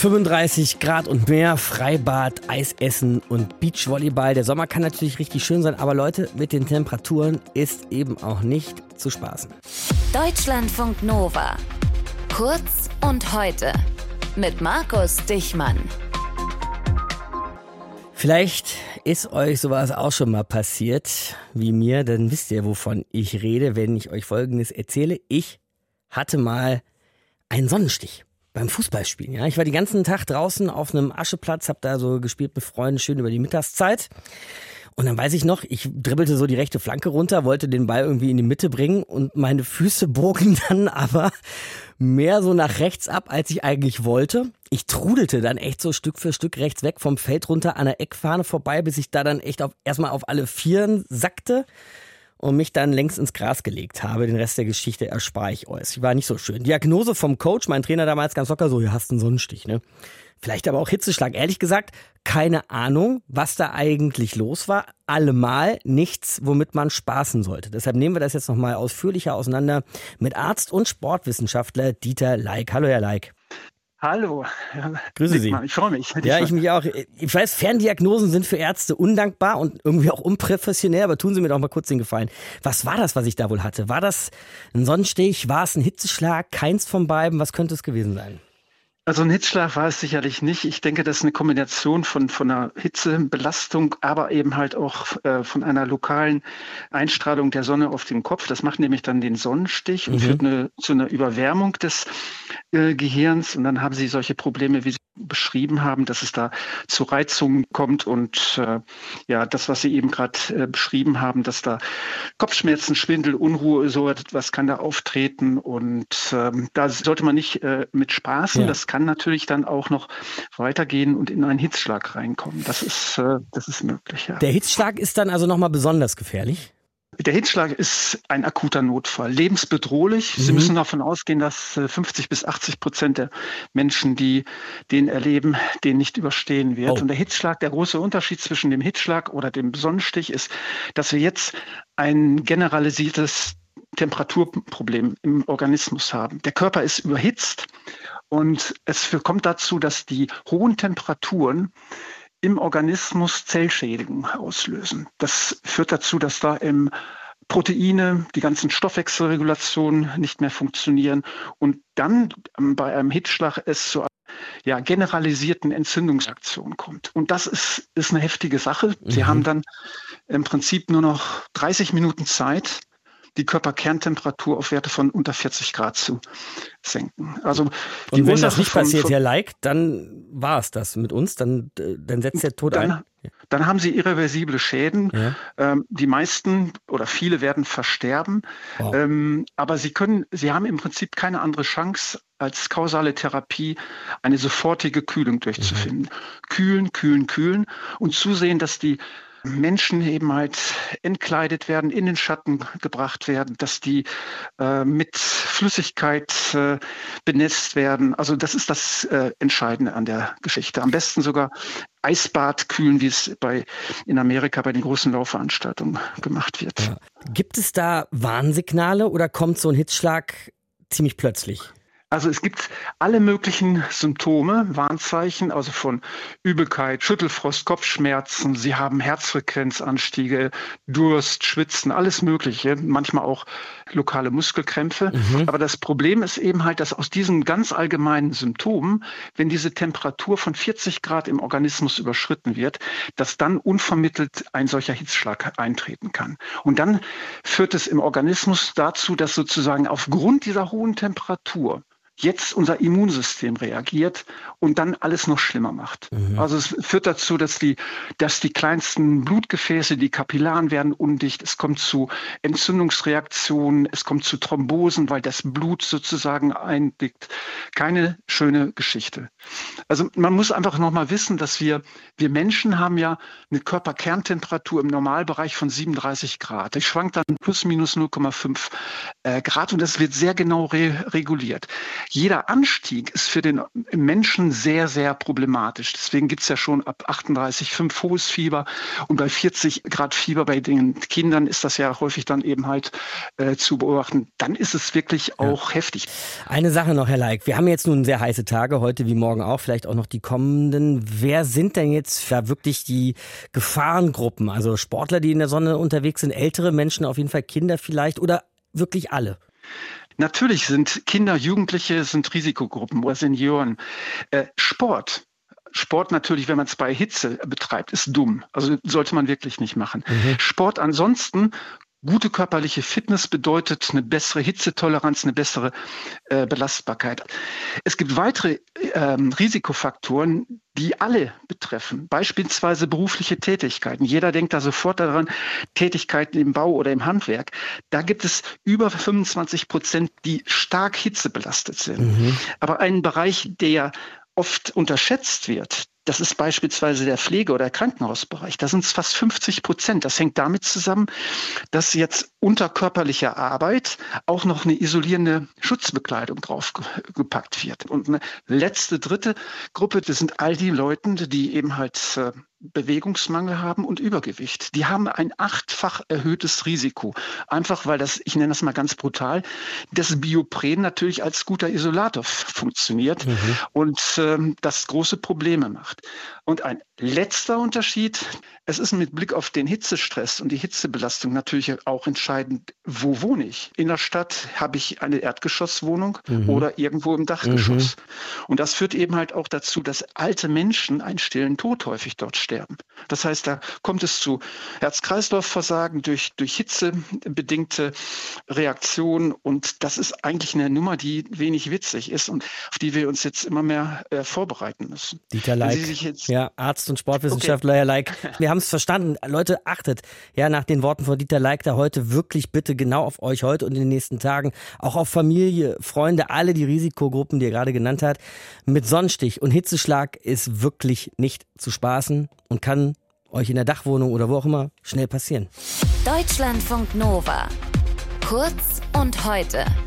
35 Grad und mehr, Freibad, Eisessen und Beachvolleyball. Der Sommer kann natürlich richtig schön sein, aber Leute, mit den Temperaturen ist eben auch nicht zu spaßen. Deutschlandfunk Nova. Kurz und heute mit Markus Dichmann. Vielleicht ist euch sowas auch schon mal passiert wie mir, dann wisst ihr, wovon ich rede, wenn ich euch Folgendes erzähle. Ich hatte mal einen Sonnenstich beim Fußballspielen. Ja, ich war den ganzen Tag draußen auf einem Ascheplatz, habe da so gespielt mit Freunden, schön über die Mittagszeit. Und dann weiß ich noch, ich dribbelte so die rechte Flanke runter, wollte den Ball irgendwie in die Mitte bringen und meine Füße bogen dann aber mehr so nach rechts ab, als ich eigentlich wollte. Ich trudelte dann echt so Stück für Stück rechts weg vom Feld runter an der Eckfahne vorbei, bis ich da dann echt erstmal auf alle Vieren sackte und mich dann längst ins Gras gelegt habe. Den Rest der Geschichte erspare ich euch. War nicht so schön. Diagnose vom Coach, mein Trainer damals ganz locker so, du hast einen Sonnenstich, ne? Vielleicht aber auch Hitzeschlag. Ehrlich gesagt, keine Ahnung, was da eigentlich los war. Allemal nichts, womit man spaßen sollte. Deshalb nehmen wir das jetzt nochmal ausführlicher auseinander mit Arzt und Sportwissenschaftler Dieter Laik. Hallo, Herr Laik. Hallo. Grüße Sie. Ich freue mich. Ja, ich mich auch. Ich weiß, Ferndiagnosen sind für Ärzte undankbar und irgendwie auch unprofessionell, aber tun Sie mir doch mal kurz den Gefallen. Was war das, was ich da wohl hatte? War das ein Sonnenstich? War es ein Hitzeschlag? Keins von beiden? Was könnte es gewesen sein? Also ein Hitzschlag war es sicherlich nicht. Ich denke, das ist eine Kombination von einer Hitzebelastung, aber eben halt auch von einer lokalen Einstrahlung der Sonne auf den Kopf. Das macht nämlich dann den Sonnenstich und führt zu einer Überwärmung des Gehirns. Und dann haben Sie solche Probleme, wie Sie beschrieben haben, dass es da zu Reizungen kommt und das, was Sie eben gerade beschrieben haben, dass da Kopfschmerzen, Schwindel, Unruhe, so etwas kann da auftreten. Und da sollte man nicht mit spaßen. Ja. Das kann natürlich dann auch noch weitergehen und in einen Hitzschlag reinkommen. Das ist möglich, ja. Der Hitzschlag ist dann also nochmal besonders gefährlich? Der Hitzschlag ist ein akuter Notfall, lebensbedrohlich. Sie müssen davon ausgehen, dass 50-80% der Menschen, die den erleben, den nicht überstehen wird. Und der Hitzschlag, der große Unterschied zwischen dem Hitzschlag oder dem Sonnenstich ist, dass wir jetzt ein generalisiertes Temperaturproblem im Organismus haben. Der Körper ist überhitzt und es kommt dazu, dass die hohen Temperaturen im Organismus Zellschädigung auslösen. Das führt dazu, dass da Proteine, die ganzen Stoffwechselregulationen nicht mehr funktionieren und dann bei einem Hitzschlag es zu generalisierten Entzündungsaktionen kommt. Und das ist eine heftige Sache. Sie haben dann im Prinzip nur noch 30 Minuten Zeit, die Körperkerntemperatur auf Werte von unter 40 Grad zu senken. Also und wenn das nicht passiert, Herr Laik, dann war es das mit uns, dann setzt der Tod ein? Dann haben Sie irreversible Schäden. Ja. Die meisten oder viele werden versterben. Wow. Aber Sie haben im Prinzip keine andere Chance, als kausale Therapie eine sofortige Kühlung durchzufinden. Kühlen, kühlen, kühlen und zusehen, dass die Menschen eben halt entkleidet werden, in den Schatten gebracht werden, dass die mit Flüssigkeit benetzt werden. Also das ist das Entscheidende an der Geschichte. Am besten sogar Eisbad kühlen, wie es in Amerika bei den großen Laufveranstaltungen gemacht wird. Ja. Gibt es da Warnsignale oder kommt so ein Hitzschlag ziemlich plötzlich? Also es gibt alle möglichen Symptome, Warnzeichen, also von Übelkeit, Schüttelfrost, Kopfschmerzen. Sie haben Herzfrequenzanstiege, Durst, Schwitzen, alles Mögliche, manchmal auch lokale Muskelkrämpfe. Aber das Problem ist eben halt, dass aus diesen ganz allgemeinen Symptomen, wenn diese Temperatur von 40 Grad im Organismus überschritten wird, dass dann unvermittelt ein solcher Hitzschlag eintreten kann. Und dann führt es im Organismus dazu, dass sozusagen aufgrund dieser hohen Temperatur jetzt unser Immunsystem reagiert und dann alles noch schlimmer macht. Also es führt dazu, dass die kleinsten Blutgefäße, die Kapillaren werden undicht, es kommt zu Entzündungsreaktionen, es kommt zu Thrombosen, weil das Blut sozusagen eindickt. Keine schöne Geschichte. Also man muss einfach nochmal wissen, dass wir Menschen haben ja eine Körperkerntemperatur im Normalbereich von 37 Grad. Die schwankt dann plus minus 0,5 Grad und das wird sehr genau reguliert. jeder Anstieg ist für den Menschen sehr, sehr problematisch. Deswegen gibt es ja schon ab 38,5 hohes Fieber und bei 40 Grad Fieber bei den Kindern ist das ja häufig dann eben halt zu beobachten. Dann ist es wirklich auch heftig. Eine Sache noch, Herr Laik. Wir haben jetzt nun sehr heiße Tage, heute wie morgen auch, vielleicht auch noch die kommenden. Wer sind denn jetzt wirklich die Gefahrengruppen? Also Sportler, die in der Sonne unterwegs sind, ältere Menschen, auf jeden Fall Kinder vielleicht oder wirklich alle? Natürlich sind Kinder, Jugendliche sind Risikogruppen oder Senioren. Sport natürlich, wenn man es bei Hitze betreibt, ist dumm. Also sollte man wirklich nicht machen. Sport ansonsten, gute körperliche Fitness bedeutet eine bessere Hitzetoleranz, eine bessere Belastbarkeit. Es gibt weitere Risikofaktoren, die alle betreffen, beispielsweise berufliche Tätigkeiten. Jeder denkt da sofort daran, Tätigkeiten im Bau oder im Handwerk. Da gibt es über 25%, die stark hitzebelastet sind. Aber ein Bereich, der oft unterschätzt wird, das ist beispielsweise der Pflege- oder Krankenhausbereich. Da sind es fast 50%. Das hängt damit zusammen, dass jetzt unter körperlicher Arbeit auch noch eine isolierende Schutzbekleidung draufgepackt wird. Und eine dritte Gruppe, das sind all die Leute, die eben halt Bewegungsmangel haben und Übergewicht. Die haben ein 8-fach erhöhtes Risiko. Einfach weil das, ich nenne das mal ganz brutal, das Biopren natürlich als guter Isolator funktioniert und das große Probleme macht. Und ein letzter Unterschied, es ist mit Blick auf den Hitzestress und die Hitzebelastung natürlich auch entscheidend, wo wohne ich? In der Stadt habe ich eine Erdgeschosswohnung oder irgendwo im Dachgeschoss. Und das führt eben halt auch dazu, dass alte Menschen einen stillen Tod häufig dort sterben. Das heißt, da kommt es zu Herz-Kreislauf-Versagen durch hitzebedingte Reaktionen. Und das ist eigentlich eine Nummer, die wenig witzig ist und auf die wir uns jetzt immer mehr vorbereiten müssen. Dieter Laik, ja, Arzt und Sportwissenschaftler, Herr Laik. Wir haben es verstanden. Leute, achtet ja nach den Worten von Dieter Laik da heute wirklich bitte genau auf euch heute und in den nächsten Tagen. Auch auf Familie, Freunde, alle die Risikogruppen, die er gerade genannt hat. Mit Sonnenstich und Hitzeschlag ist wirklich nicht zu spaßen und kann euch in der Dachwohnung oder wo auch immer schnell passieren. Deutschlandfunk Nova. Kurz und heute.